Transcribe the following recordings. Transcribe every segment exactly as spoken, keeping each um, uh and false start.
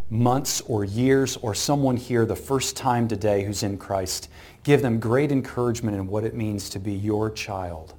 months or years, or someone here the first time today who's in Christ. Give them great encouragement in what it means to be your child.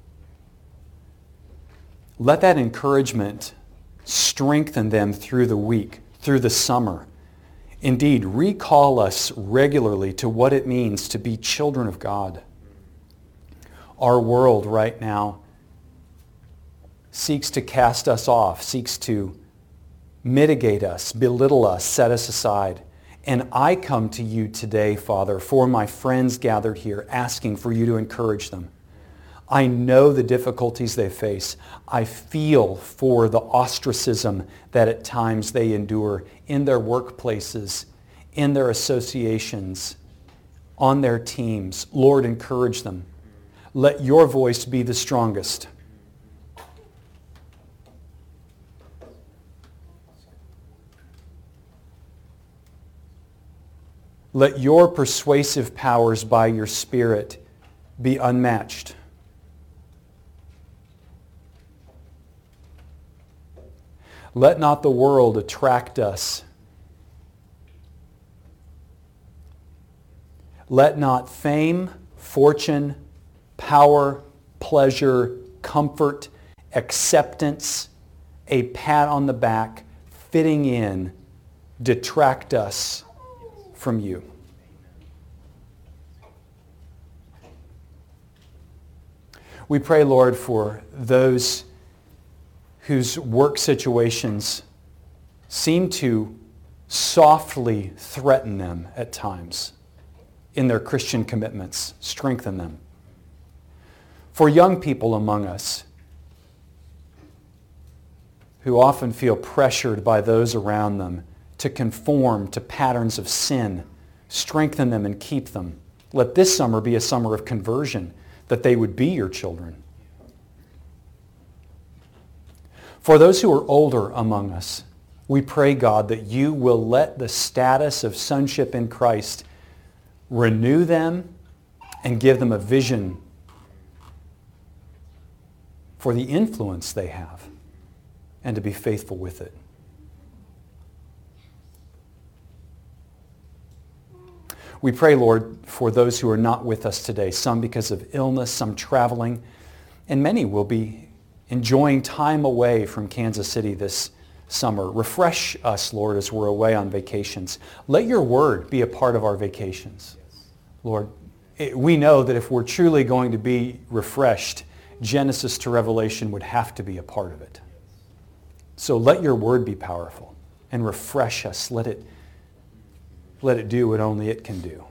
Let that encouragement strengthen them through the week, through the summer. Indeed, recall us regularly to what it means to be children of God. Our world right now seeks to cast us off, seeks to mitigate us, belittle us, set us aside. And I come to you today, Father, for my friends gathered here, asking for you to encourage them. I know the difficulties they face. I feel for the ostracism that at times they endure in their workplaces, in their associations, on their teams. Lord, encourage them. Let your voice be the strongest. Let your persuasive powers by your Spirit be unmatched. Let not the world attract us. Let not fame, fortune, power, pleasure, comfort, acceptance, a pat on the back, fitting in, detract us from you. We pray, Lord, for those whose work situations seem to softly threaten them at times in their Christian commitments. Strengthen them. For young people among us who often feel pressured by those around them to conform to patterns of sin, strengthen them and keep them. Let this summer be a summer of conversion, that they would be your children. For those who are older among us, we pray, God, that you will let the status of sonship in Christ renew them and give them a vision for the influence they have and to be faithful with it. We pray, Lord, for those who are not with us today, some because of illness, some traveling, and many will be enjoying time away from Kansas City this summer. Refresh us, Lord, as we're away on vacations. Let your word be a part of our vacations. Lord, it, we know that if we're truly going to be refreshed, Genesis to Revelation would have to be a part of it. So let your word be powerful and refresh us. Let it, let it do what only it can do.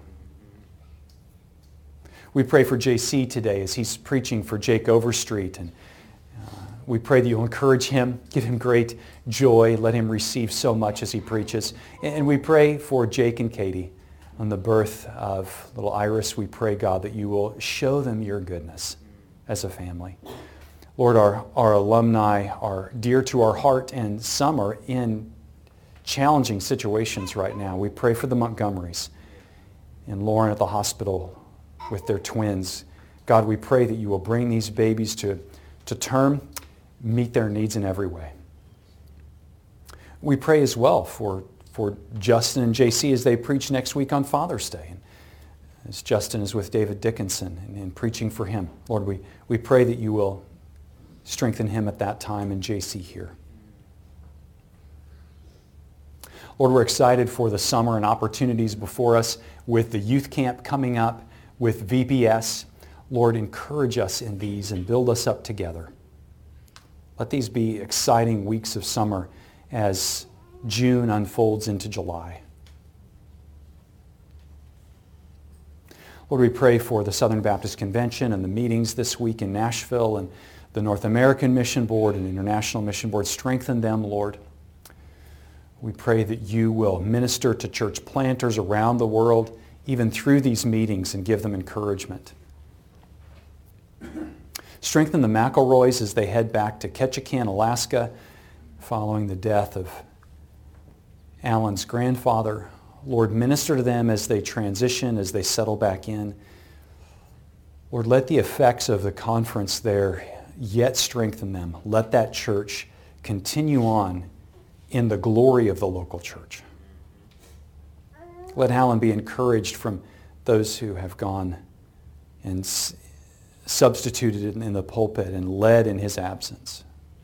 We pray for J C today as he's preaching for Jake Overstreet, and we pray that you'll encourage him, give him great joy, let him receive so much as he preaches. And we pray for Jake and Katie on the birth of little Iris. We pray, God, that you will show them your goodness as a family. Lord, our, our alumni are dear to our heart, and some are in challenging situations right now. We pray for the Montgomerys and Lauren at the hospital with their twins. God, we pray that you will bring these babies to, to term, meet their needs in every way. We pray as well for, for Justin and J C as they preach next week on Father's Day. And as Justin is with David Dickinson and, and preaching for him, Lord, we, we pray that you will strengthen him at that time and J C here. Lord, we're excited for the summer and opportunities before us with the youth camp coming up, with V B S. Lord, encourage us in these and build us up together. Let these be exciting weeks of summer as June unfolds into July. Lord, we pray for the Southern Baptist Convention and the meetings this week in Nashville and the North American Mission Board and International Mission Board. Strengthen them, Lord. We pray that you will minister to church planters around the world, even through these meetings, and give them encouragement. Strengthen the McElroys as they head back to Ketchikan, Alaska, following the death of Alan's grandfather. Lord, minister to them as they transition, as they settle back in. Lord, let the effects of the conference there yet strengthen them. Let that church continue on in the glory of the local church. Let Alan be encouraged from those who have gone and s- substituted in the pulpit and led in his absence.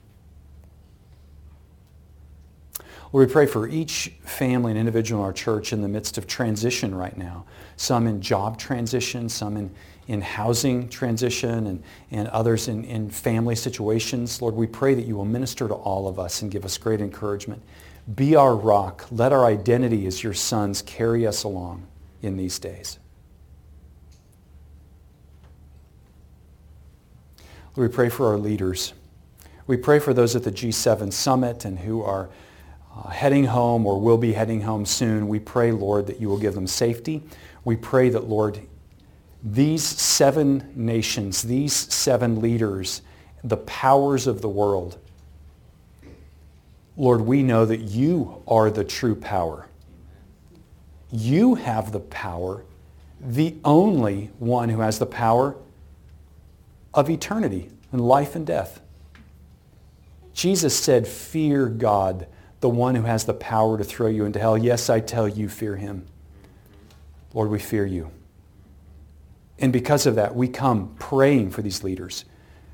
Lord, we pray for each family and individual in our church in the midst of transition right now. Some in job transition, some in, in housing transition, and, and others in, in family situations. Lord, we pray that you will minister to all of us and give us great encouragement. Be our rock. Let our identity as your sons carry us along in these days. Lord, we pray for our leaders. We pray for those at the G seven summit and who are Uh, heading home or will be heading home soon. We pray, Lord, that you will give them safety. We pray that, Lord, these seven nations, these seven leaders, the powers of the world, Lord, we know that you are the true power. You have the power, the only one who has the power of eternity and life and death. Jesus said, fear God, the one who has the power to throw you into hell. Yes, I tell you, fear him. Lord, we fear you. And because of that, we come praying for these leaders.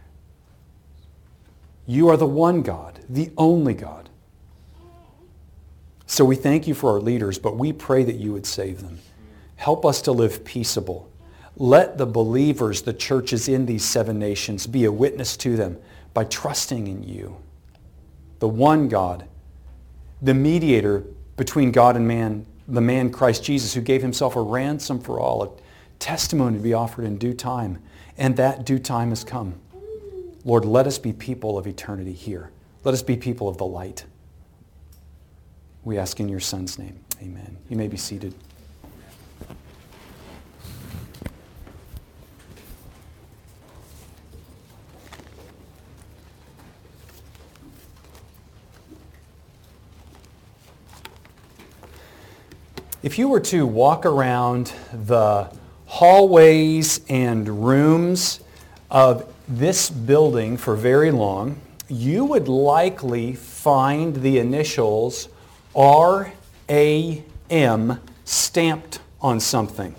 You are the one God, the only God. So we thank you for our leaders, but we pray that you would save them. Help us to live peaceable. Let the believers, the churches in these seven nations, be a witness to them by trusting in you, the one God, the mediator between God and man, the man Christ Jesus, who gave himself a ransom for all, a testimony to be offered in due time. And that due time has come. Lord, let us be people of eternity here. Let us be people of the light. We ask in your Son's name. Amen. You may be seated. If you were to walk around the hallways and rooms of this building for very long, you would likely find the initials R A M stamped on something.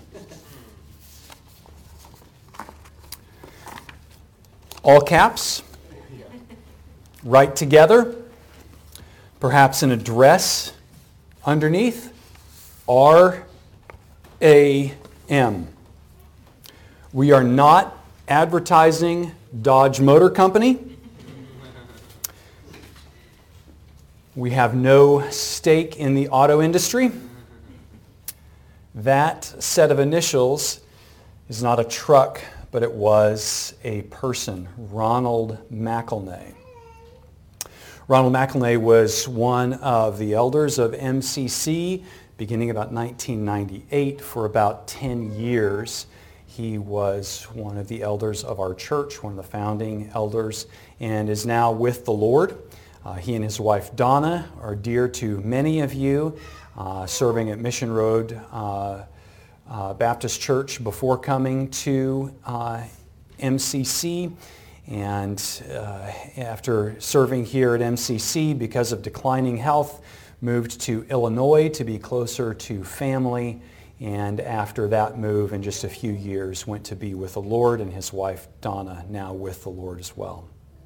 All caps, right together, perhaps an address underneath. R A M. We are not advertising Dodge Motor Company. We have no stake in the auto industry. That set of initials is not a truck, but it was a person, Ronald McElnay. Ronald McElnay was one of the elders of M C C, beginning about nineteen ninety-eight. For about ten years, he was one of the elders of our church, one of the founding elders, and is now with the Lord. Uh, he and his wife Donna are dear to many of you, uh, serving at Mission Road uh, uh, Baptist Church before coming to uh, M C C. And uh, after serving here at M C C because of declining health, moved to Illinois to be closer to family, and after that move, in just a few years, went to be with the Lord, and his wife Donna now with the Lord as well.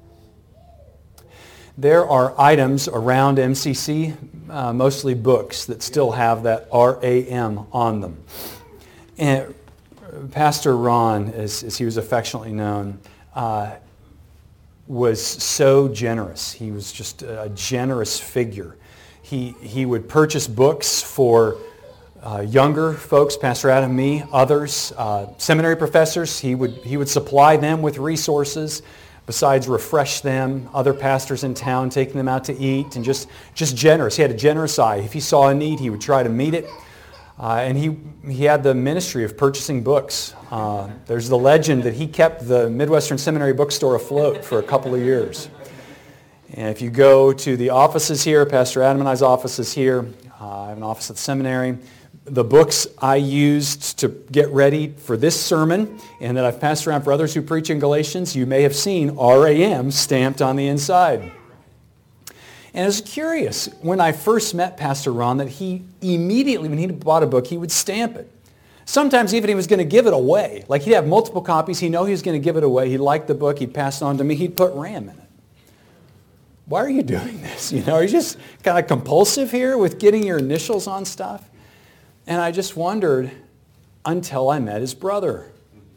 There are items around M C C, uh, mostly books, that still have that R A M on them. And Pastor Ron, as, as he was affectionately known, uh, was so generous. He was just a generous figure. He, he would purchase books for uh, younger folks, Pastor Adam, me, others, uh, seminary professors. He would, he would supply them with resources, besides refresh them, other pastors in town, taking them out to eat, and just, just generous. He had a generous eye. If he saw a need, he would try to meet it. Uh, and he, he had the ministry of purchasing books. Uh, there's the legend that he kept the Midwestern Seminary bookstore afloat for a couple of years. And if you go to the offices here, Pastor Adam and I's offices here, uh, I have an office at the seminary. The books I used to get ready for this sermon and that I've passed around for others who preach in Galatians, you may have seen R A M stamped on the inside. And I was curious when I first met Pastor Ron that he immediately, when he bought a book, he would stamp it. Sometimes even he was going to give it away. Like he'd have multiple copies. He know he was going to give it away. He liked the book. He'd pass it on to me. He'd put Ram in it. Why are you doing this? You know, are you just kind of compulsive here with getting your initials on stuff? And I just wondered until I met his brother.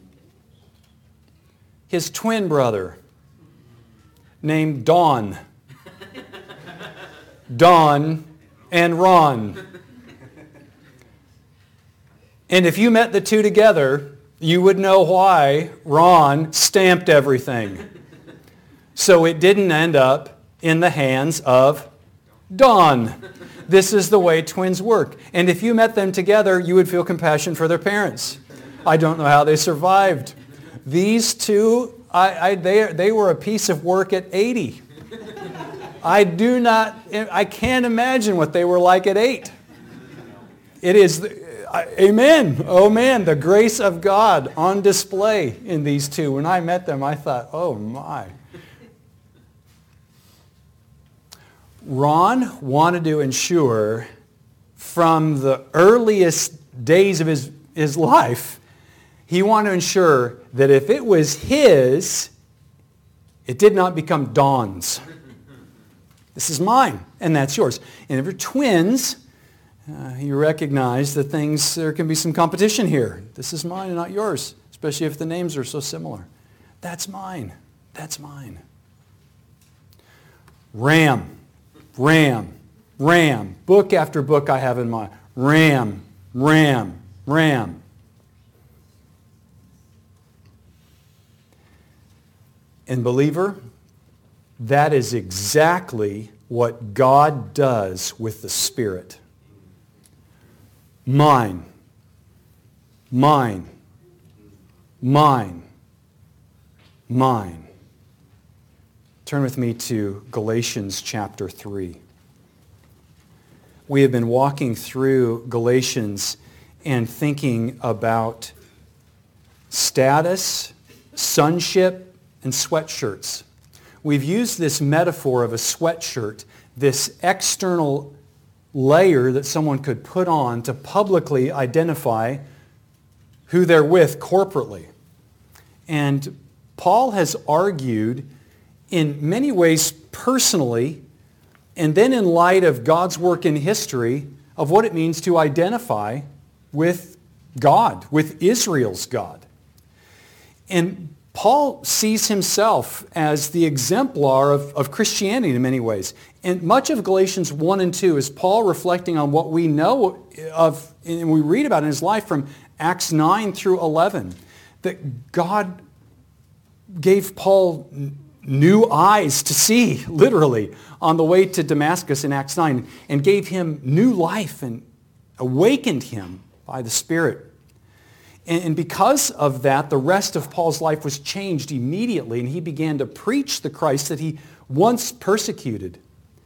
His twin brother named Don. Don and Ron. And if you met the two together, you would know why Ron stamped everything. So it didn't end up in the hands of Don. This is the way twins work. And if you met them together, you would feel compassion for their parents. I don't know how they survived. These two, I, I, they, they were a piece of work at eighty. I do not, I can't imagine what they were like at eight. It is, amen, oh man, the grace of God on display in these two. When I met them, I thought, oh my. Ron wanted to ensure from the earliest days of his, his life, he wanted to ensure that if it was his, it did not become Don's. This is mine, and that's yours. And if you're twins, uh, you recognize that things, there can be some competition here. This is mine and not yours, especially if the names are so similar. That's mine. That's mine. Ram. Ram, Ram, book after book I have in mind. Ram, Ram, Ram. And believer, that is exactly what God does with the Spirit. Mine, mine, mine, mine. Turn with me to Galatians chapter three. We have been walking through Galatians and thinking about status, sonship, and sweatshirts. We've used this metaphor of a sweatshirt, this external layer that someone could put on to publicly identify who they're with corporately. And Paul has argued in many ways personally, and then in light of God's work in history, of what it means to identify with God, with Israel's God. And Paul sees himself as the exemplar of, of Christianity in many ways. And much of Galatians one and two is Paul reflecting on what we know of, and we read about in his life from Acts nine through eleven, that God gave Paul new eyes to see, literally, on the way to Damascus in Acts nine, and gave him new life and awakened him by the Spirit. And because of that, the rest of Paul's life was changed immediately, and he began to preach the Christ that he once persecuted.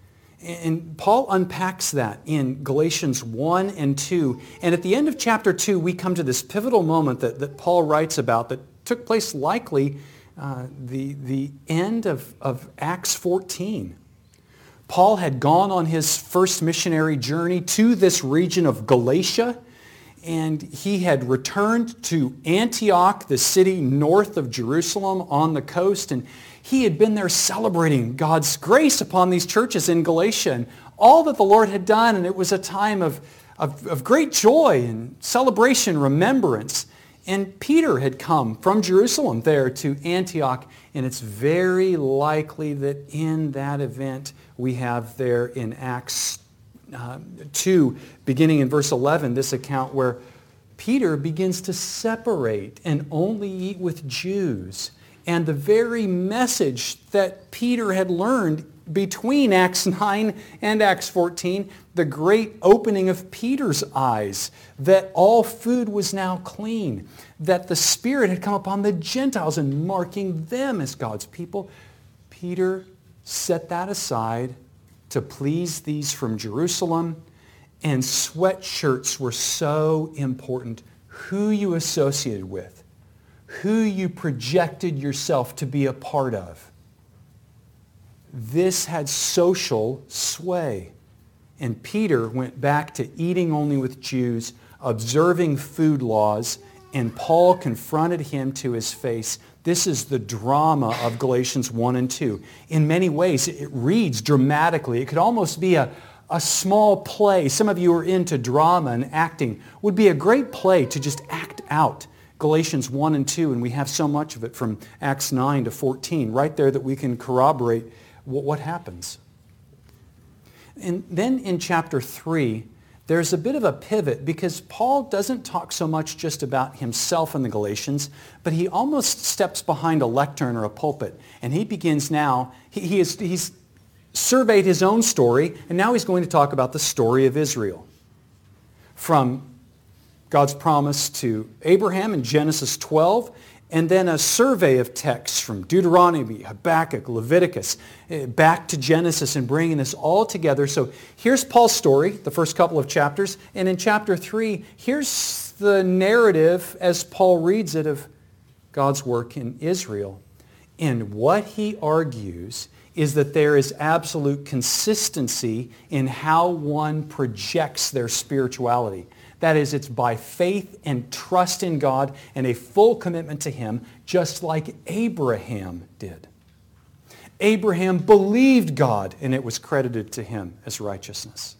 And Paul unpacks that in Galatians one and two. And at the end of chapter two, we come to this pivotal moment that, that Paul writes about that took place likely uh, the, the end of, of Acts fourteen. Paul had gone on his first missionary journey to this region of Galatia, and he had returned to Antioch, the city north of Jerusalem on the coast, and he had been there celebrating God's grace upon these churches in Galatia and all that the Lord had done, and it was a time of, of, of great joy and celebration, remembrance. And Peter had come from Jerusalem there to Antioch, and it's very likely that in that event we have there in Acts Uh, two, beginning in verse eleven, this account where Peter begins to separate and only eat with Jews. And the very message that Peter had learned between Acts nine and Acts fourteen, the great opening of Peter's eyes, that all food was now clean, that the Spirit had come upon the Gentiles and marking them as God's people, Peter set that aside to please these from Jerusalem, and sweatshirts were so important. Who you associated with, who you projected yourself to be a part of. this had social sway. And Peter went back to eating only with Jews, observing food laws, and Paul confronted him to his face. This is the drama of Galatians one and two. In many ways, it reads dramatically. It could almost be a, a small play. Some of you are into drama and acting. It would be a great play to just act out Galatians one and two, and we have so much of it from Acts nine to fourteen, right there that we can corroborate what, what happens. And then in chapter three, there's a bit of a pivot because Paul doesn't talk so much just about himself in the Galatians, but he almost steps behind a lectern or a pulpit. And he begins now, he, he is, he's surveyed his own story, and now he's going to talk about the story of Israel. From God's promise to Abraham in Genesis twelve, and then a survey of texts from Deuteronomy, Habakkuk, Leviticus, back to Genesis, and bringing this all together. So here's Paul's story, the first couple of chapters. And in chapter three, here's the narrative as Paul reads it of God's work in Israel. And what he argues is that there is absolute consistency in how one projects their spirituality. That is, it's by faith and trust in God and a full commitment to Him, just like Abraham did. Abraham believed God, and it was credited to him as righteousness.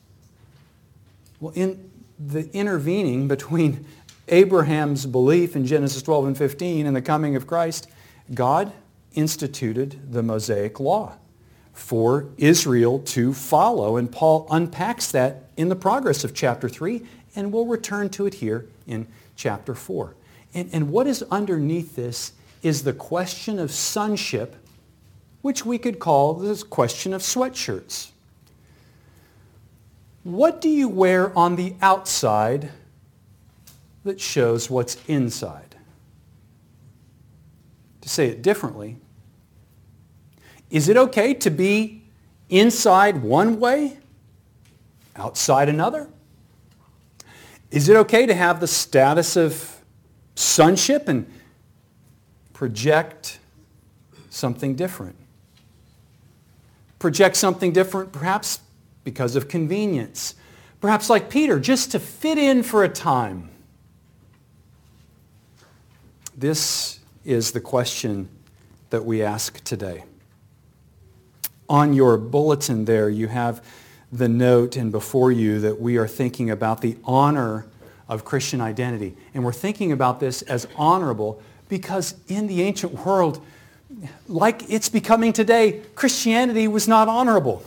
Well, in the intervening between Abraham's belief in Genesis twelve and fifteen and the coming of Christ, God instituted the Mosaic Law for Israel to follow, and Paul unpacks that in the progress of chapter three, and we'll return to it here in chapter four. And, and what is underneath this is the question of sonship, which we could call the question of sweatshirts. What do you wear on the outside that shows what's inside? To say it differently, is it okay to be inside one way, outside another? Is it okay to have the status of sonship and project something different? Project something different perhaps because of convenience. Perhaps like Peter, just to fit in for a time. This is the question that we ask today. On your bulletin there, you have the note and before you that we are thinking about the honor of Christian identity. And we're thinking about this as honorable because in the ancient world, like it's becoming today, Christianity was not honorable.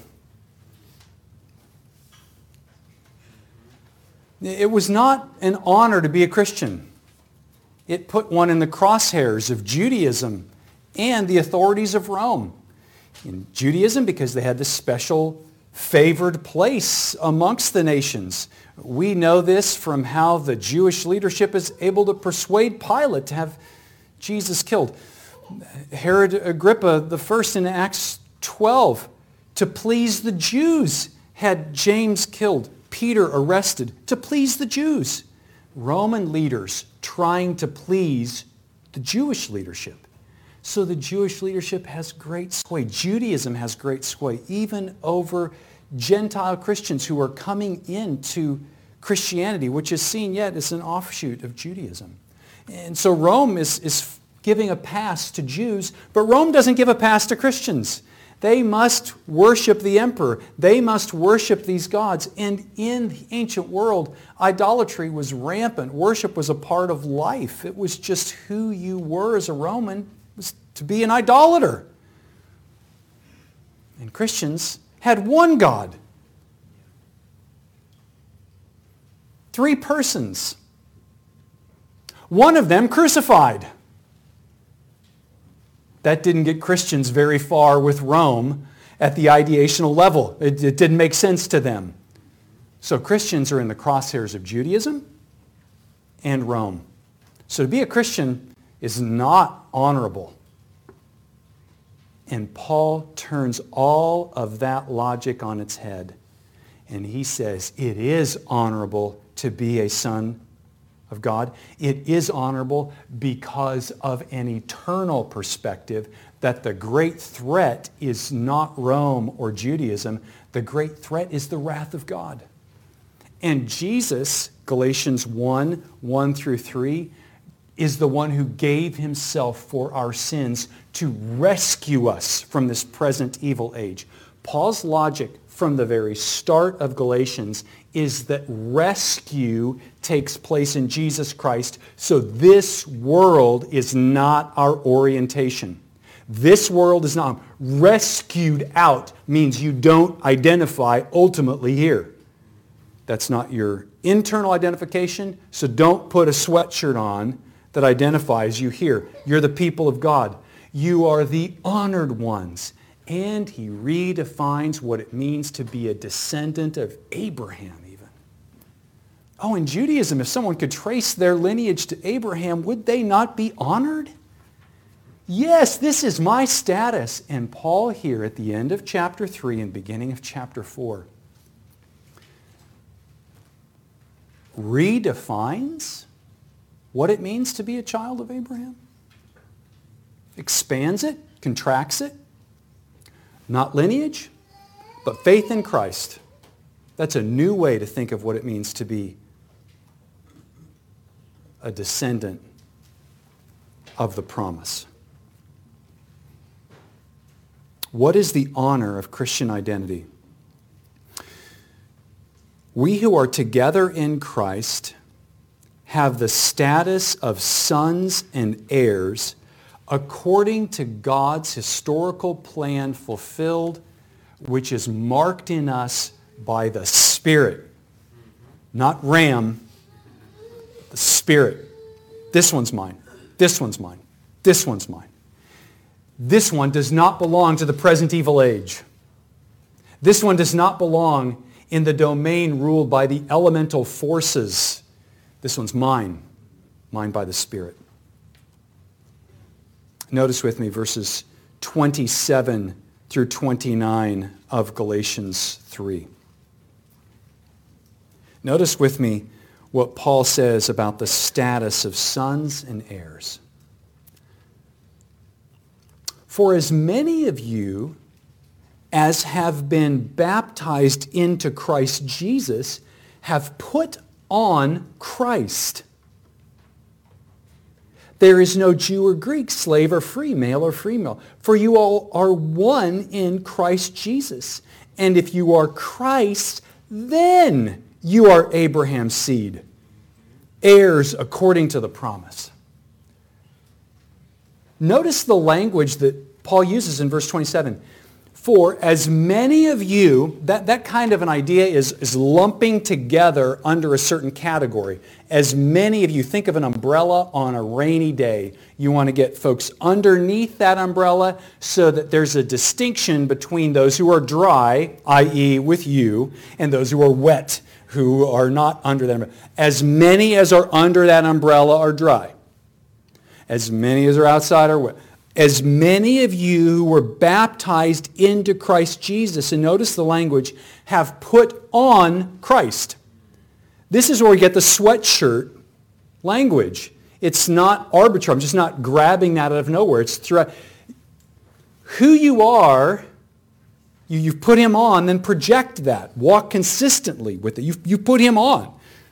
It was not an honor to be a Christian. It put one in the crosshairs of Judaism and the authorities of Rome. In Judaism, because they had this special favored place amongst the nations. We know this from how the Jewish leadership is able to persuade Pilate to have Jesus killed. Herod Agrippa the first in Acts twelve, to please the Jews, had James killed, Peter arrested, to please the Jews. Roman leaders trying to please the Jewish leadership. So the Jewish leadership has great sway. Judaism has great sway, even over Gentile Christians who are coming into Christianity, which is seen yet as an offshoot of Judaism. And so Rome is, is giving a pass to Jews, but Rome doesn't give a pass to Christians. They must worship the emperor. They must worship these gods. And in the ancient world, idolatry was rampant. Worship was a part of life. It was just who you were as a Roman, was to be an idolater. And Christians had one God. Three persons. One of them crucified. That didn't get Christians very far with Rome at the ideational level. It, it didn't make sense to them. So Christians are in the crosshairs of Judaism and Rome. So to be a Christian is not honorable. And Paul turns all of that logic on its head. And he says it is honorable to be a son of God. It is honorable because of an eternal perspective, that the great threat is not Rome or Judaism. The great threat is the wrath of God. And Jesus, Galatians one, one through three, is the one who gave himself for our sins to rescue us from this present evil age. Paul's logic from the very start of Galatians is that rescue takes place in Jesus Christ, so this world is not our orientation. This world is not. Rescued out means you don't identify ultimately here. That's not your internal identification, so don't put a sweatshirt on that identifies you here. You're the people of God. You are the honored ones. And he redefines what it means to be a descendant of Abraham even. Oh, in Judaism, if someone could trace their lineage to Abraham, would they not be honored? Yes, this is my status. And Paul here at the end of chapter three and beginning of chapter four redefines what it means to be a child of Abraham. Expands it, contracts it. Not lineage, but faith in Christ. That's a new way to think of what it means to be a descendant of the promise. What is the honor of Christian identity? We who are together in Christ have the status of sons and heirs according to God's historical plan fulfilled, which is marked in us by the Spirit. Not Ram, the Spirit. This one's mine. This one's mine. This one's mine. This one does not belong to the present evil age. This one does not belong in the domain ruled by the elemental forces. This one's mine. Mine by the Spirit. Notice with me verses twenty-seven through twenty-nine of Galatians three. Notice with me what Paul says about the status of sons and heirs. For as many of you as have been baptized into Christ Jesus have put on Christ. There is no Jew or Greek, slave or free, male or female, for you all are one in Christ Jesus. And if you are Christ, then you are Abraham's seed, heirs according to the promise. Notice the language that Paul uses in verse twenty-seven. For as many of you, that, that kind of an idea is, is lumping together under a certain category. As many of you, think of an umbrella on a rainy day. You want to get folks underneath that umbrella so that there's a distinction between those who are dry, that is with you, and those who are wet, who are not under that umbrella. As many as are under that umbrella are dry. As many as are outside are wet. As many of you who were baptized into Christ Jesus, and notice the language, have put on Christ. This is where we get the sweatshirt language. It's not arbitrary. I'm just not grabbing that out of nowhere. It's throughout. Who you are, you, you've put him on, then project that. Walk consistently with it. You, you put him on.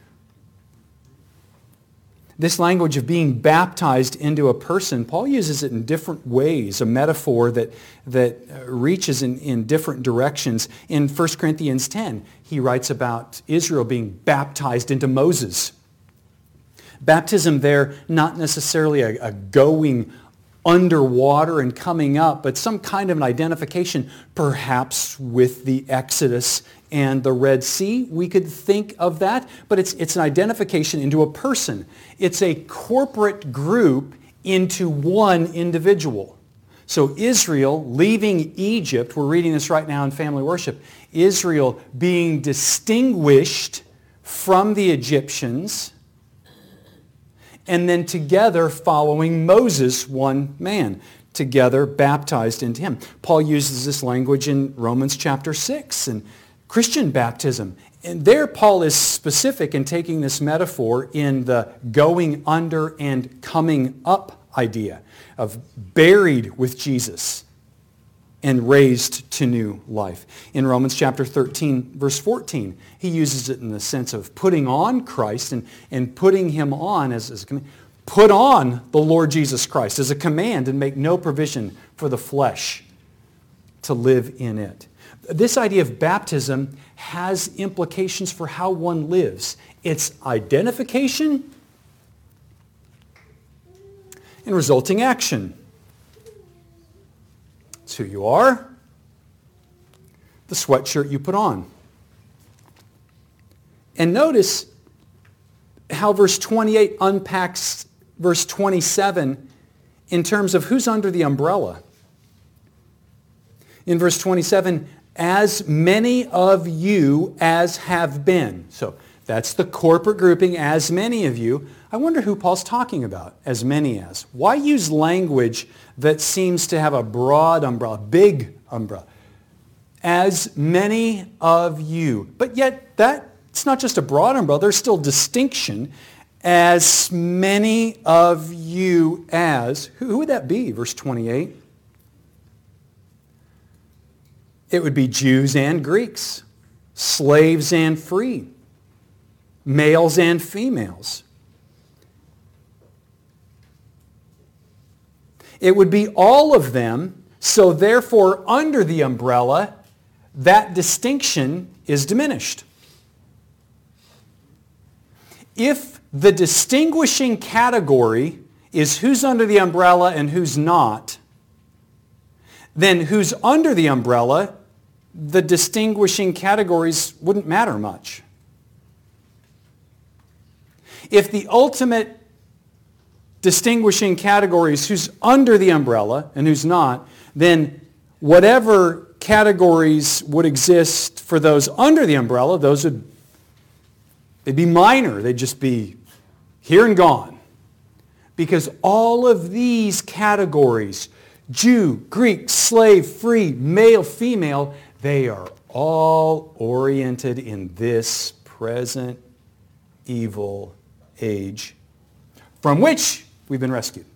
This language of being baptized into a person, Paul uses it in different ways, a metaphor that, that reaches in, in different directions. In First Corinthians ten, he writes about Israel being baptized into Moses. Baptism there, not necessarily a, a going underwater and coming up, but some kind of an identification, perhaps with the Exodus and the Red Sea. We could think of that, but it's, it's an identification into a person. It's a corporate group into one individual. So Israel leaving Egypt, we're reading this right now in family worship, Israel being distinguished from the Egyptians, and then together following Moses, one man, together baptized into him. Paul uses this language in Romans chapter six and Christian baptism. And there Paul is specific in taking this metaphor in the going under and coming up idea of buried with Jesus and raised to new life. In Romans chapter thirteen, verse fourteen, he uses it in the sense of putting on Christ and, and putting him on as, as a command. Put on the Lord Jesus Christ as a command and make no provision for the flesh to live in it. This idea of baptism has implications for how one lives. It's identification and resulting action. It's who you are, the sweatshirt you put on. And notice how verse twenty-eight unpacks verse twenty-seven in terms of who's under the umbrella. In verse twenty-seven, as many of you as have been. So that's the corporate grouping, as many of you. I wonder who Paul's talking about, as many as. Why use language that seems to have a broad umbrella, big umbrella? As many of you. But yet that it's not just a broad umbrella, there's still distinction. As many of you as. Who, who would that be? Verse twenty-eight. It would be Jews and Greeks, slaves and free, males and females. It would be all of them, so therefore under the umbrella, that distinction is diminished. If the distinguishing category is who's under the umbrella and who's not, then who's under the umbrella, the distinguishing categories wouldn't matter much. If the ultimate distinguishing category is who's under the umbrella and who's not, then whatever categories would exist for those under the umbrella, those would they'd be minor. They'd just be here and gone. Because all of these categories, Jew, Greek, slave, free, male, female, they are all oriented in this present evil age from which we've been rescued.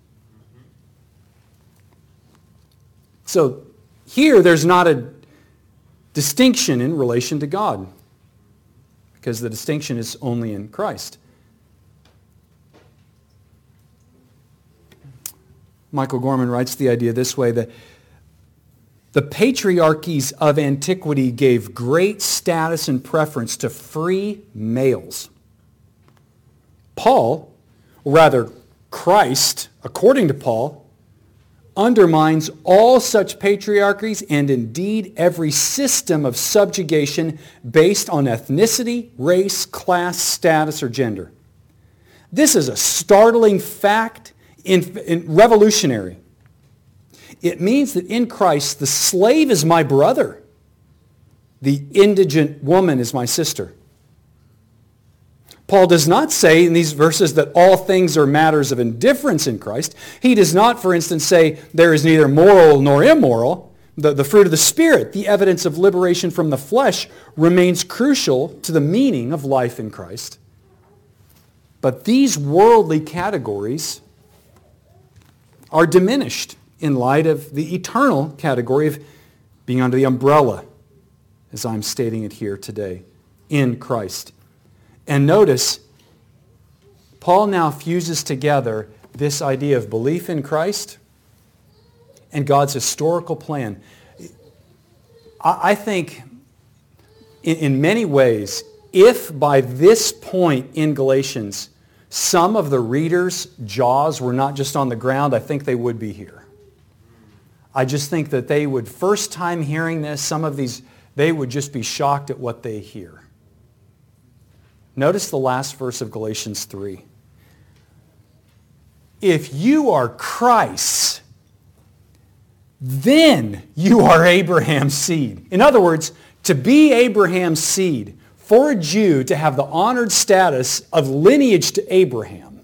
So here there's not a distinction in relation to God because the distinction is only in Christ. Michael Gorman writes the idea this way, that the patriarchies of antiquity gave great status and preference to free males. Paul, or rather Christ, according to Paul, undermines all such patriarchies and indeed every system of subjugation based on ethnicity, race, class, status, or gender. This is a startling fact. In, in revolutionary. It means that in Christ, the slave is my brother. The indigent woman is my sister. Paul does not say in these verses that all things are matters of indifference in Christ. He does not, for instance, say there is neither moral nor immoral. The, the fruit of the Spirit, the evidence of liberation from the flesh, remains crucial to the meaning of life in Christ. But these worldly categories are diminished in light of the eternal category of being under the umbrella, as I'm stating it here today, in Christ. And notice, Paul now fuses together this idea of belief in Christ and God's historical plan. I think in, in many ways, if by this point in Galatians, some of the readers' jaws were not just on the ground, I think they would be here. I just think that they would, first time hearing this, some of these, they would just be shocked at what they hear. Notice the last verse of Galatians three. If you are Christ's, then you are Abraham's seed. In other words, to be Abraham's seed, for a Jew to have the honored status of lineage to Abraham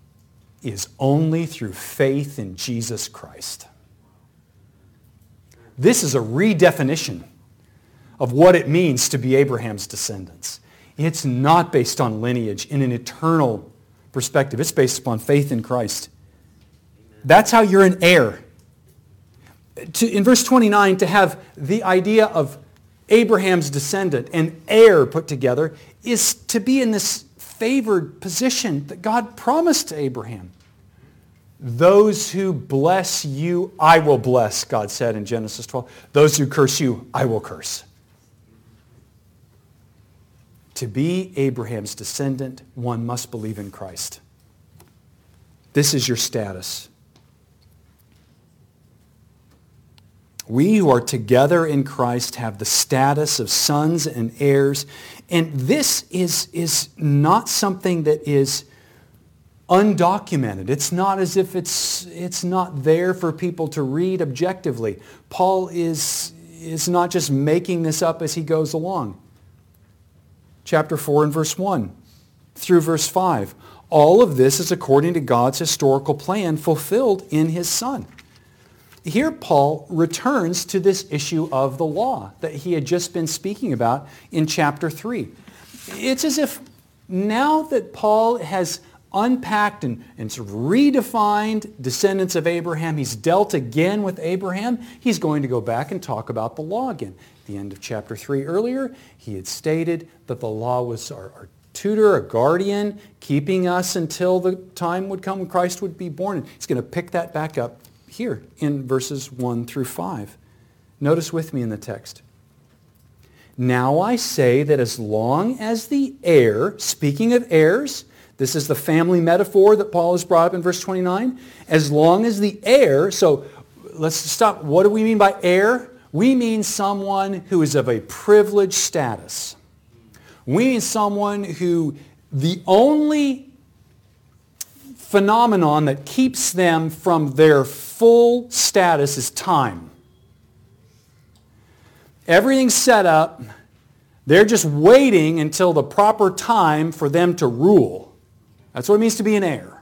is only through faith in Jesus Christ. This is a redefinition of what it means to be Abraham's descendants. It's not based on lineage in an eternal perspective. It's based upon faith in Christ. That's how you're an heir. To, in verse twenty-nine, to have the idea of Abraham's descendant and heir put together is to be in this favored position that God promised to Abraham. Those who bless you, I will bless, God said in Genesis twelve. Those who curse you, I will curse. To be Abraham's descendant, one must believe in Christ. This is your status. We who are together in Christ have the status of sons and heirs. And this is, is not something that is undocumented. It's not as if it's, it's not there for people to read objectively. Paul is, is not just making this up as he goes along. Chapter four and verse one through verse five. All of this is according to God's historical plan fulfilled in his Son. Here Paul returns to this issue of the law that he had just been speaking about in chapter three. It's as if now that Paul has unpacked and, and sort of redefined descendants of Abraham, he's dealt again with Abraham, he's going to go back and talk about the law again. At the end of chapter three earlier, he had stated that the law was our, our tutor, a guardian, keeping us until the time would come when Christ would be born. And he's going to pick that back up here in verses one through five. Notice with me in the text. Now I say that as long as the heir, speaking of heirs, this is the family metaphor that Paul has brought up in verse twenty-nine. As long as the heir, so let's stop. What do we mean by heir? We mean someone who is of a privileged status. We mean someone who the only phenomenon that keeps them from their full status is time. Everything's set up. They're just waiting until the proper time for them to rule. That's what it means to be an heir.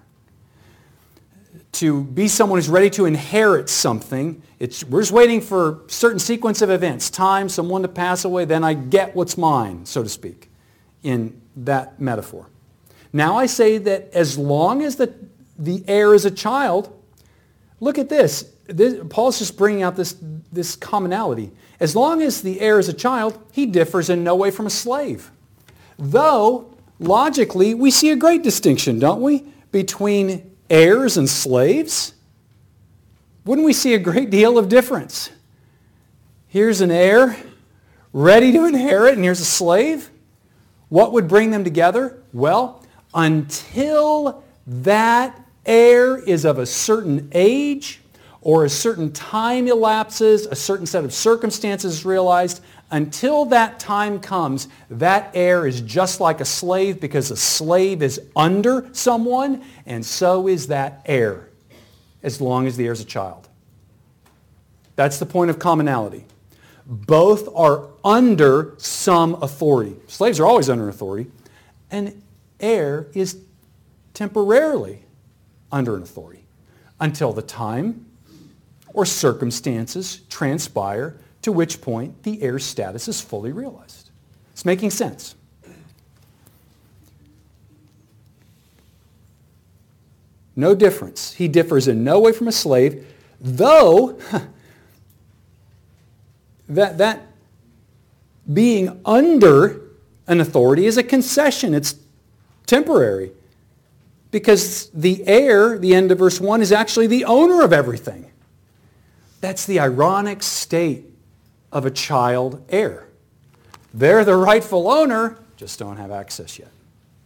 To be someone who's ready to inherit something. It's, we're just waiting for a certain sequence of events. Time, someone to pass away, then I get what's mine, so to speak, in that metaphor. Now I say that as long as the, the heir is a child, look at this. this. Paul's just bringing out this, this commonality. As long as the heir is a child, he differs in no way from a slave. Though, logically, we see a great distinction, don't we, between heirs and slaves? Wouldn't we see a great deal of difference? Here's an heir ready to inherit, and here's a slave. What would bring them together? Well, until that heir is of a certain age or a certain time elapses, a certain set of circumstances is realized, until that time comes, that heir is just like a slave because a slave is under someone, and so is that heir, as long as the heir is a child. That's the point of commonality. Both are under some authority. Slaves are always under authority. An heir is temporarily under an authority until the time or circumstances transpire, to which point the heir's status is fully realized. It's making sense. No difference. He differs in no way from a slave, though that, that being under an authority is a concession. It's temporary. Because the heir, the end of verse one, is actually the owner of everything. That's the ironic state of a child heir. They're the rightful owner, just don't have access yet.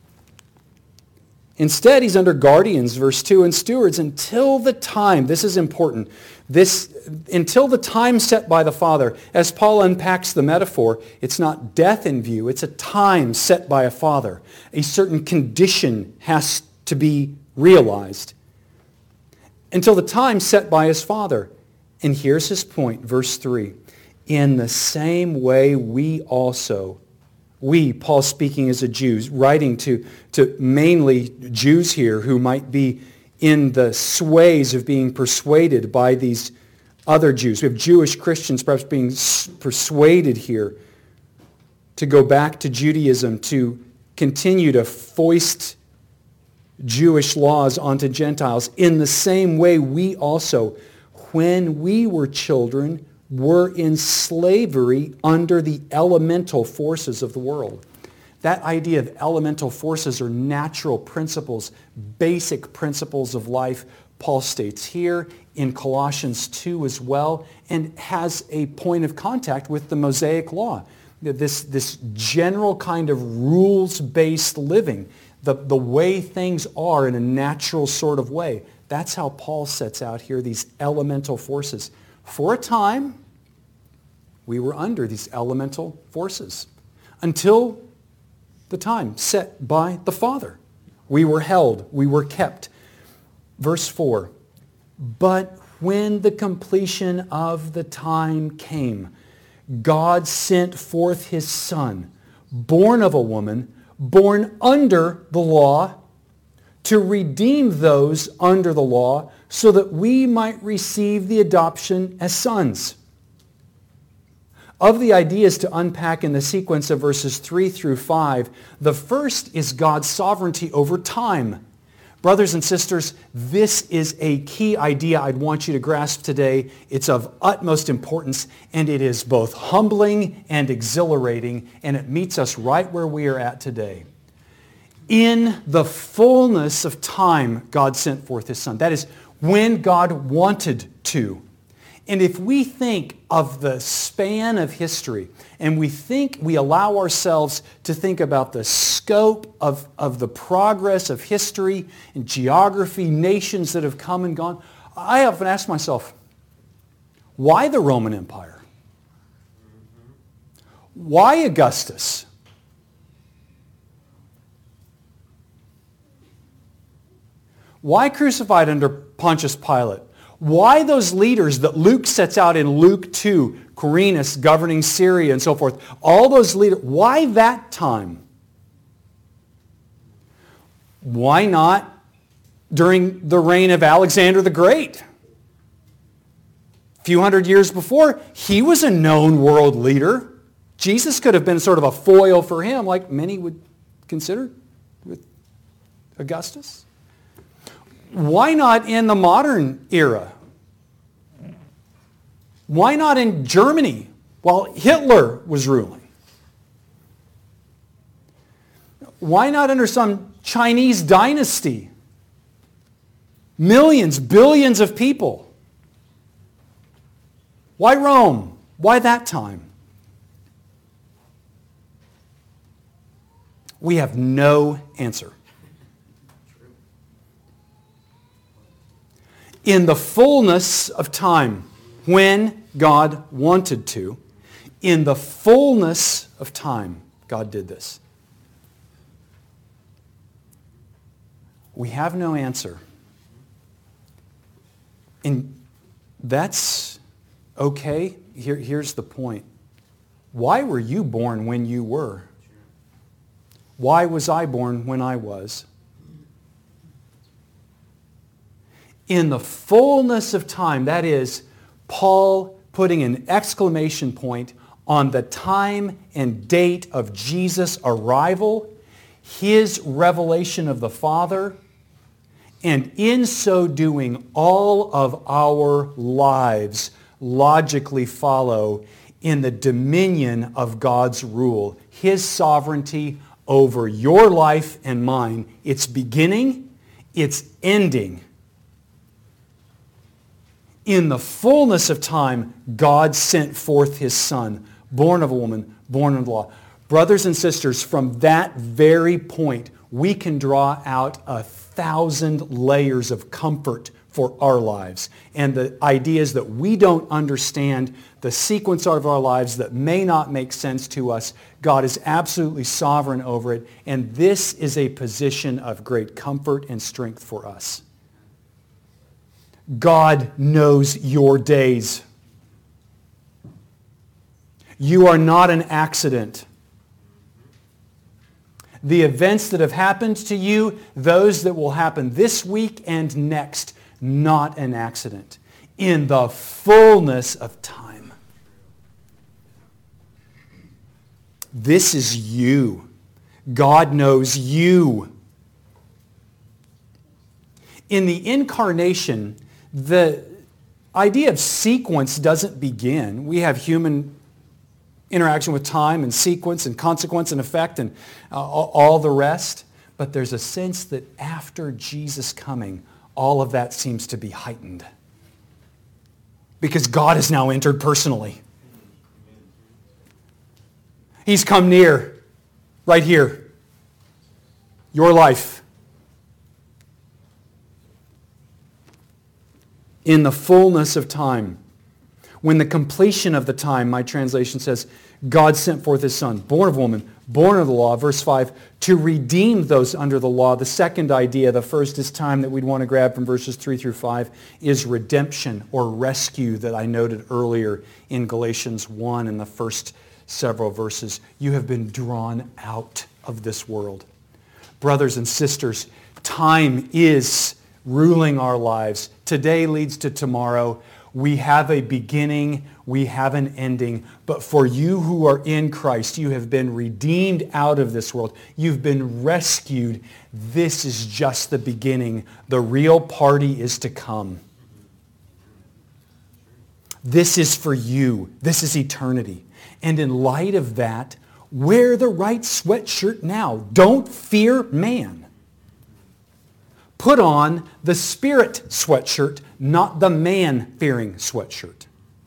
Instead, he's under guardians, verse two, and stewards until the time, this is important, this until the time set by the Father. As Paul unpacks the metaphor, it's not death in view, it's a time set by a father. A certain condition has to be realized. Until the time set by his Father. And here's his point, verse three. In the same way we also, we, Paul speaking as a Jew, writing to, to mainly Jews here who might be in the sways of being persuaded by these other Jews. We have Jewish Christians perhaps being persuaded here to go back to Judaism, to continue to foist Jewish laws onto Gentiles. In the same way, we also, when we were children, were in slavery under the elemental forces of the world. That idea of elemental forces or natural principles, basic principles of life, Paul states here in Colossians two as well, and has a point of contact with the Mosaic Law. This, this general kind of rules-based living, the, the way things are in a natural sort of way. That's how Paul sets out here these elemental forces. For a time, we were under these elemental forces until the time set by the Father. We were held, we were kept. Verse four, but when the completion of the time came, God sent forth his Son, born of a woman, born under the law, to redeem those under the law, so that we might receive the adoption as sons. Of the ideas to unpack in the sequence of verses three through five, the first is God's sovereignty over time. Brothers and sisters, this is a key idea I'd want you to grasp today. It's of utmost importance, and it is both humbling and exhilarating, and it meets us right where we are at today. In the fullness of time, God sent forth his Son. That is, when God wanted to. And if we think of the span of history, and we think, we allow ourselves to think about the scope of, of the progress of history and geography, nations that have come and gone, I often ask myself, why the Roman Empire? Why Augustus? Why crucified under Pontius Pilate? Why those leaders that Luke sets out in Luke two, Quirinius governing Syria and so forth, all those leaders, why that time? Why not during the reign of Alexander the Great? A few hundred years before, he was a known world leader. Jesus could have been sort of a foil for him, like many would consider with Augustus. Why not in the modern era? Why not in Germany while Hitler was ruling? Why not under some Chinese dynasty? Millions, billions of people. Why Rome? Why that time? We have no answer. In the fullness of time, when God wanted to, in the fullness of time, God did this. We have no answer. And that's okay. Here, here's the point. Why were you born when you were? Why was I born when I was? In the fullness of time, that is, Paul putting an exclamation point on the time and date of Jesus' arrival, his revelation of the Father, and in so doing, all of our lives logically follow in the dominion of God's rule, his sovereignty over your life and mine. Its beginning, its ending. In the fullness of time, God sent forth his Son, born of a woman, born under the law. Brothers and sisters, from that very point, we can draw out a thousand layers of comfort for our lives. And the ideas that we don't understand, the sequence of our lives that may not make sense to us, God is absolutely sovereign over it. And this is a position of great comfort and strength for us. God knows your days. You are not an accident. The events that have happened to you, those that will happen this week and next, not an accident. in the fullness of time. This is you. God knows you. In the incarnation, the idea of sequence doesn't begin. We have human interaction with time and sequence and consequence and effect and uh, all the rest. But there's a sense that after Jesus coming, all of that seems to be heightened. Because God has now entered personally. He's come near, right here. Your life. In the fullness of time. When the completion of the time, my translation says, God sent forth His Son, born of woman, born of the law, verse five, to redeem those under the law. The second idea, the first is time that we'd want to grab from verses three through five, is redemption or rescue that I noted earlier in Galatians one in the first several verses. You have been drawn out of this world. Brothers and sisters, time is ruling our lives. Today leads to tomorrow. We have a beginning, we have an ending. But for you who are in Christ, you have been redeemed out of this world. You've been rescued. This is just the beginning. The real party is to come. This is for you. This is eternity. And in light of that, wear the right sweatshirt now. Don't fear man. Put on the Spirit sweatshirt, not the man-fearing sweatshirt.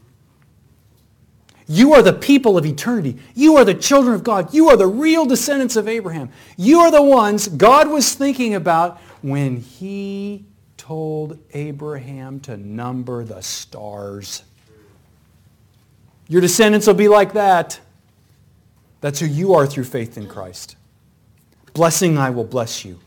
You are the people of eternity. You are the children of God. You are the real descendants of Abraham. You are the ones God was thinking about when He told Abraham to number the stars. Your descendants will be like that. That's who you are through faith in Christ. Blessing, I will bless you.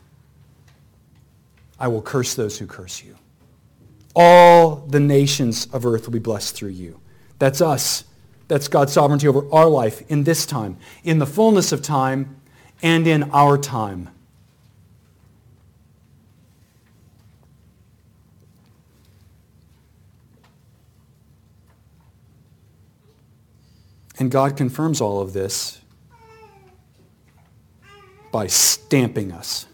I will curse those who curse you. All the nations of earth will be blessed through you. That's us. That's God's sovereignty over our life in this time, in the fullness of time, and in our time. And God confirms all of this by stamping us.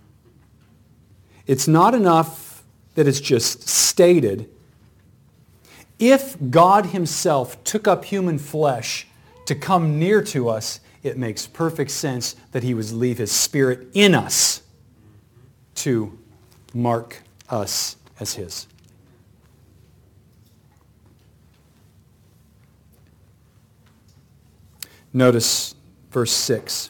It's not enough that it's just stated. If God Himself took up human flesh to come near to us, it makes perfect sense that He would leave His Spirit in us to mark us as His. Notice verse six.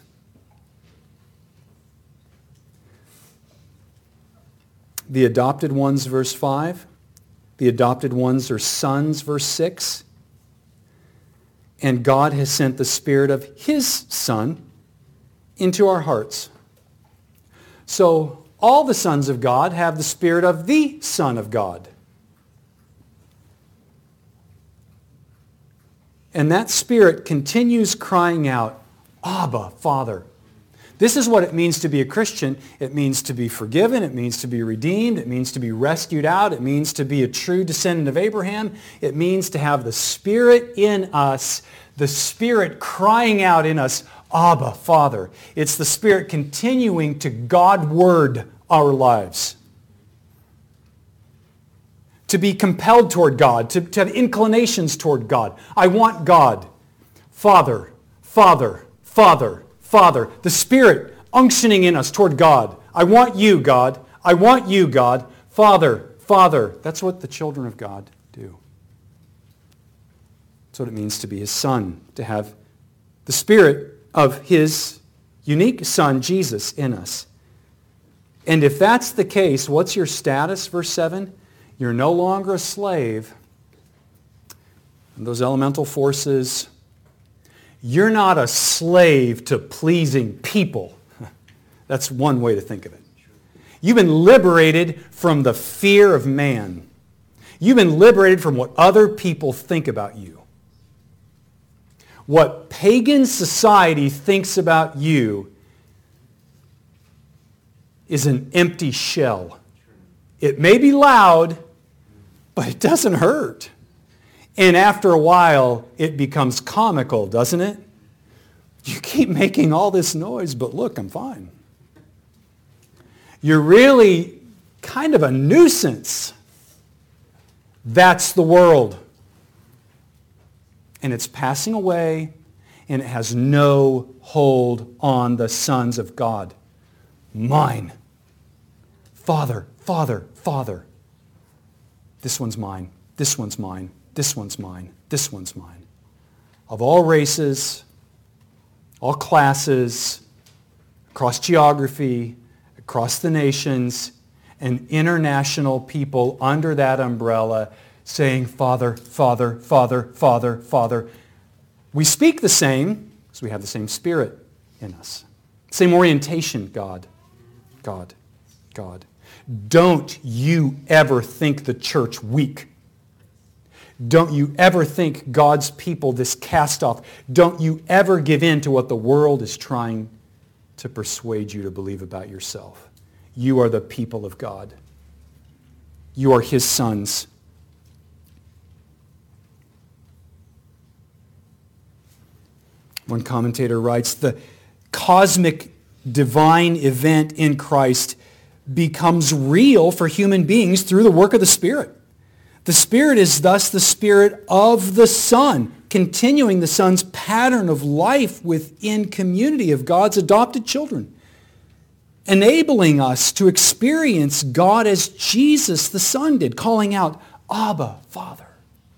The adopted ones, verse five. The adopted ones are sons, verse six. And God has sent the Spirit of His Son into our hearts. So all the sons of God have the Spirit of the Son of God. And that Spirit continues crying out, Abba, Father. This is what it means to be a Christian. It means to be forgiven. It means to be redeemed. It means to be rescued out. It means to be a true descendant of Abraham. It means to have the Spirit in us, the Spirit crying out in us, Abba, Father. It's the Spirit continuing to God-word our lives. To be compelled toward God, to, to have inclinations toward God. I want God. Father, Father, Father. Father, the Spirit unctioning in us toward God. I want you, God. I want you, God. Father, Father. That's what the children of God do. That's what it means to be His Son, to have the Spirit of His unique Son, Jesus, in us. And if that's the case, what's your status, verse seven? You're no longer a slave. And those elemental forces. You're not a slave to pleasing people. That's one way to think of it. You've been liberated from the fear of man. You've been liberated from what other people think about you. What pagan society thinks about you is an empty shell. It may be loud, but it doesn't hurt. And after a while, it becomes comical, doesn't it? You keep making all this noise, but look, I'm fine. You're really kind of a nuisance. That's the world. And it's passing away, and it has no hold on the sons of God. Mine. Father, Father, Father. This one's mine. This one's mine. This one's mine. This one's mine. Of all races, all classes, across geography, across the nations, and international people under that umbrella saying, Father, Father, Father, Father, Father. We speak the same because we have the same spirit in us. Same orientation, God, God, God. Don't you ever think the church weak. Don't you ever think God's people this cast off. Don't you ever give in to what the world is trying to persuade you to believe about yourself. You are the people of God. You are His sons. One commentator writes, the cosmic divine event in Christ becomes real for human beings through the work of the Spirit. The Spirit is thus the Spirit of the Son, continuing the Son's pattern of life within community of God's adopted children, enabling us to experience God as Jesus the Son did, calling out, Abba, Father.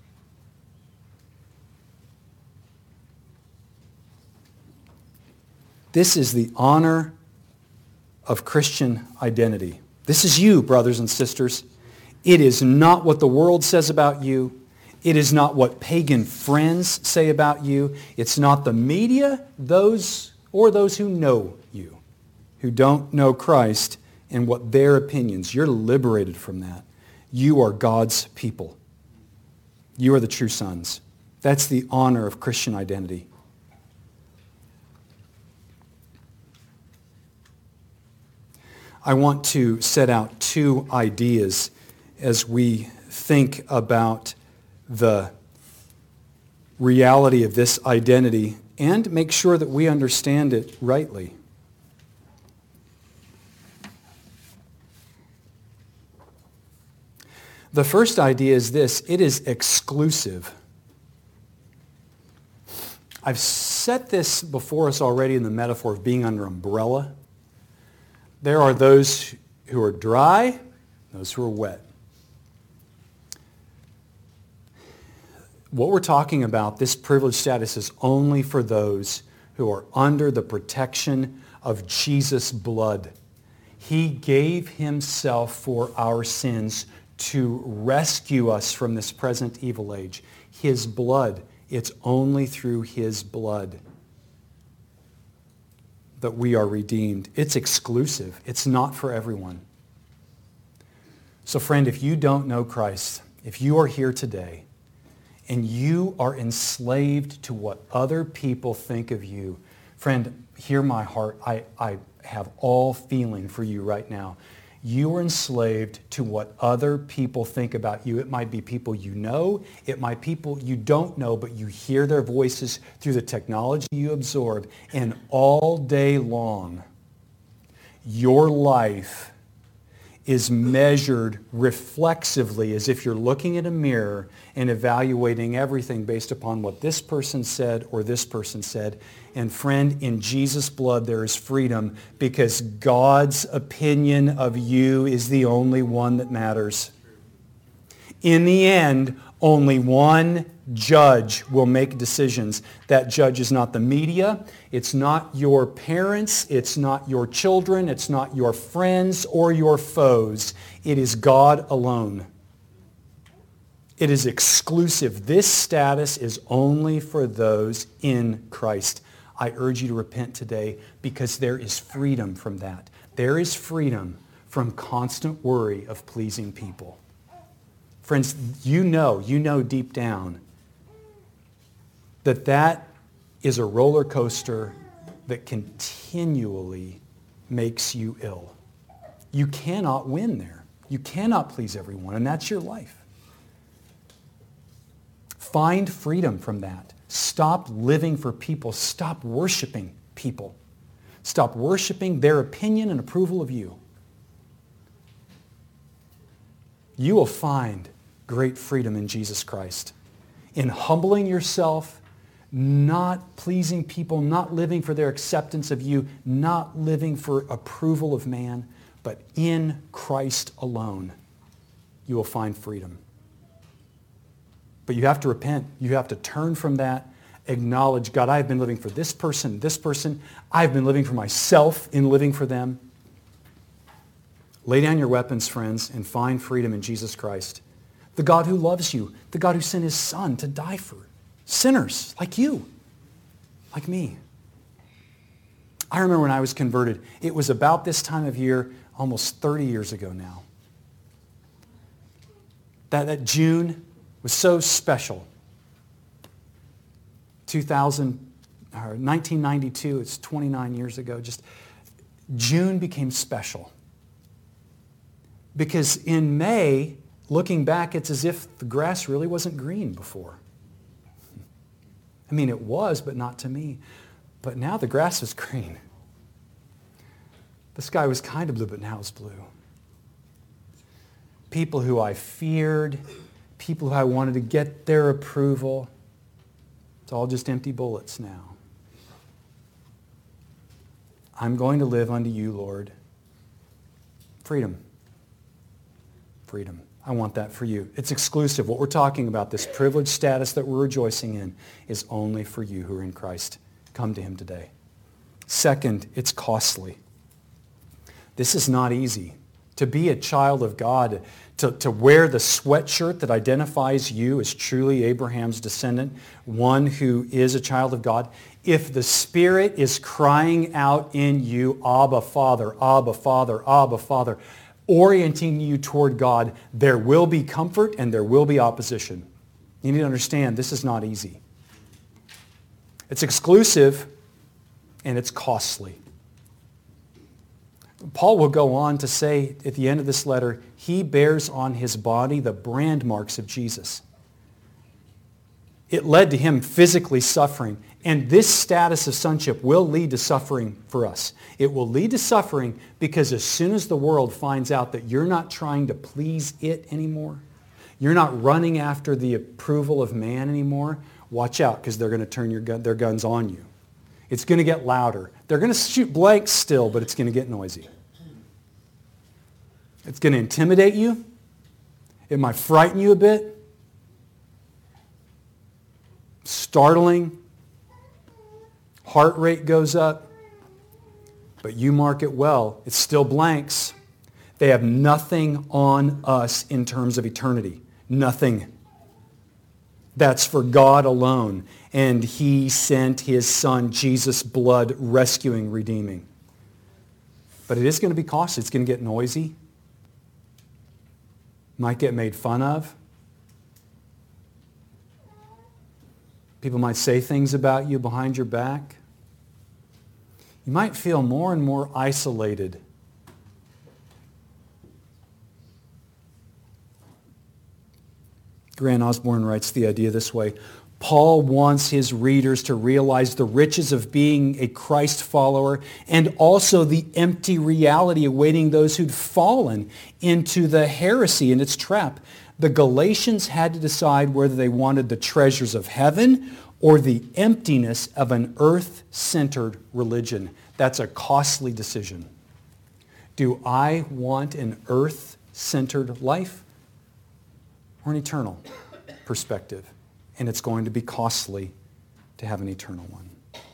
This is the honor of Christian identity. This is you, brothers and sisters. It is not what the world says about you. It is not what pagan friends say about you. It's not the media, those or those who know you, who don't know Christ and what their opinions. You're liberated from that. You are God's people. You are the true sons. That's the honor of Christian identity. I want to set out two ideas as we think about the reality of this identity and make sure that we understand it rightly. The first idea is this: it is exclusive. I've set this before us already in the metaphor of being under umbrella. There are those who are dry, those who are wet. What we're talking about, this privileged status, is only for those who are under the protection of Jesus' blood. He gave Himself for our sins to rescue us from this present evil age. His blood, it's only through His blood that we are redeemed. It's exclusive. It's not for everyone. So friend, if you don't know Christ, if you are here today and you are enslaved to what other people think of you, friend, hear my heart. I, I have all feeling for you right now. You are enslaved to what other people think about you. It might be people you know. It might be people you don't know, but you hear their voices through the technology you absorb. And all day long, your life is measured reflexively as if you're looking at a mirror and evaluating everything based upon what this person said or this person said. And friend, in Jesus' blood there is freedom because God's opinion of you is the only one that matters. In the end, only one judge will make decisions. That judge is not the media. It's not your parents. It's not your children. It's not your friends or your foes. It is God alone. It is exclusive. This status is only for those in Christ. I urge you to repent today because there is freedom from that. There is freedom from constant worry of pleasing people. Friends, you know, you know deep down that that is a roller coaster that continually makes you ill. You cannot win there. You cannot please everyone, and that's your life. Find freedom from that. Stop living for people. Stop worshiping people. Stop worshiping their opinion and approval of you. You will find great freedom in Jesus Christ. In humbling yourself, not pleasing people, not living for their acceptance of you, not living for approval of man, but in Christ alone, you will find freedom. But you have to repent. You have to turn from that. Acknowledge, God, I have been living for this person, this person. I've been living for myself in living for them. Lay down your weapons, friends, and find freedom in Jesus Christ. The God who loves you, the God who sent his Son to die for sinners like you, like me. I remember when I was converted, it was about this time of year, almost thirty years ago now. That, that June was so special. two thousand, or nineteen ninety-two, it's twenty-nine years ago. Just June became special. Because in May, looking back, it's as if the grass really wasn't green before. I mean, it was, but not to me. But now the grass is green. The sky was kind of blue, but now it's blue. People who I feared, people who I wanted to get their approval, it's all just empty bullets now. I'm going to live unto you, Lord. Freedom. Freedom. I want that for you. It's exclusive. What we're talking about, this privileged status that we're rejoicing in, is only for you who are in Christ. Come to him today. Second, it's costly. This is not easy. To be a child of God, to, to wear the sweatshirt that identifies you as truly Abraham's descendant, one who is a child of God, if the Spirit is crying out in you, Abba, Father, Abba, Father, Abba, Father, orienting you toward God, there will be comfort and there will be opposition. You need to understand, this is not easy. It's exclusive and it's costly. Paul will go on to say at the end of this letter, he bears on his body the brand marks of Jesus. It led to him physically suffering. And this status of sonship will lead to suffering for us. It will lead to suffering because as soon as the world finds out that you're not trying to please it anymore, you're not running after the approval of man anymore, watch out because they're going to turn your gun, their guns on you. It's going to get louder. They're going to shoot blanks still, but it's going to get noisy. It's going to intimidate you. It might frighten you a bit. Startling. Heart rate goes up. But you mark it well. It's still blanks. They have nothing on us in terms of eternity. Nothing. That's for God alone. And he sent his Son, Jesus' blood, rescuing, redeeming. But it is going to be costly. It's going to get noisy. Might get made fun of. People might say things about you behind your back. You might feel more and more isolated. Grant Osborne writes the idea this way. Paul wants his readers to realize the riches of being a Christ follower and also the empty reality awaiting those who'd fallen into the heresy and its trap. The Galatians had to decide whether they wanted the treasures of heaven or the emptiness of an earth-centered religion. That's a costly decision. Do I want an earth-centered life or an eternal perspective? And it's going to be costly to have an eternal one.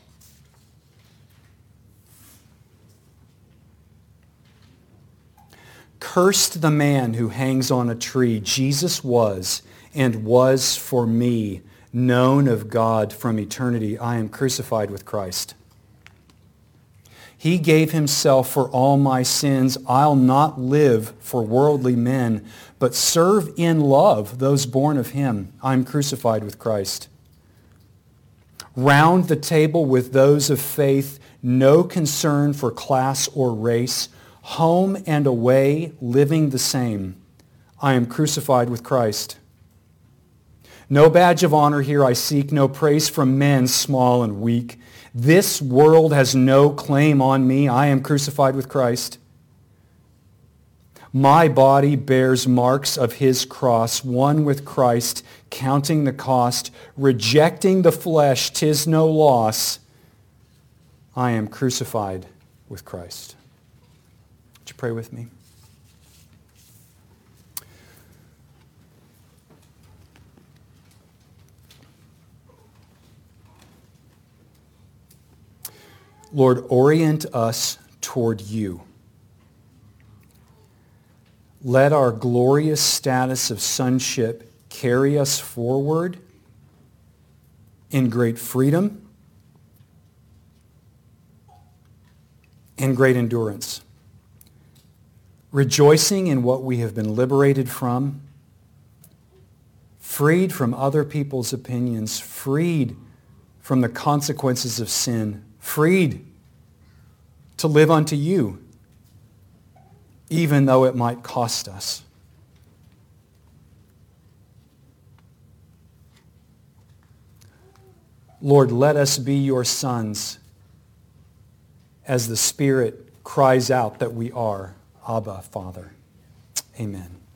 Cursed the man who hangs on a tree. Jesus was and was for me, known of God from eternity. I am crucified with Christ. He gave himself for all my sins. I'll not live for worldly men, but serve in love those born of him. I'm crucified with Christ. Round the table with those of faith, no concern for class or race, home and away, living the same. I am crucified with Christ. No badge of honor here I seek, no praise from men small and weak. This world has no claim on me. I am crucified with Christ. My body bears marks of his cross, one with Christ, counting the cost, rejecting the flesh, 'tis no loss. I am crucified with Christ. Would you pray with me? Lord, orient us toward you. Let our glorious status of sonship carry us forward in great freedom and great endurance, rejoicing in what we have been liberated from, freed from other people's opinions, freed from the consequences of sin, freed to live unto you, even though it might cost us. Lord, let us be your sons as the Spirit cries out that we are. Abba, Father. Amen.